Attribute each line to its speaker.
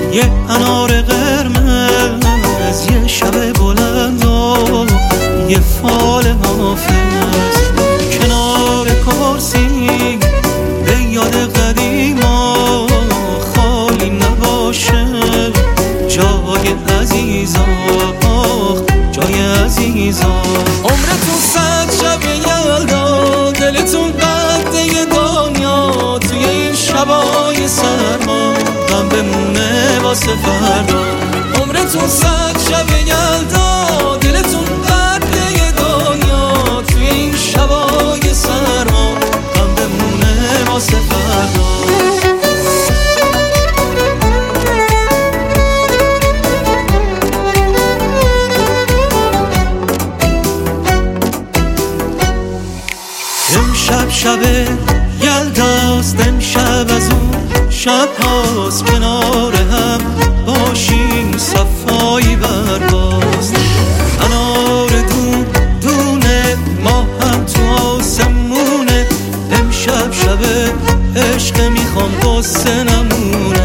Speaker 1: یه انار قرمز، یه شب بلند و یه فال حافظ کنار کرسی به یاد قدیما خالی نباشه جای عزیزا، جای عزیزا. عمرتون 100 شب یلدا، دلتون قده دنیا، توی این شبای سرما غم بمونه واسه فردا. عمرتون 100 شب یلدا، دلتون قده دنیا، توی این شبای سرما غم بمونه واسه فردا. امشب شب یلداست، امشب از اون شب هاست، کنار هم باشیم صفایی برباست. انار دون دونه، ما هم تو آسمونه، امشب شب عشق میخوام قصه نمونه.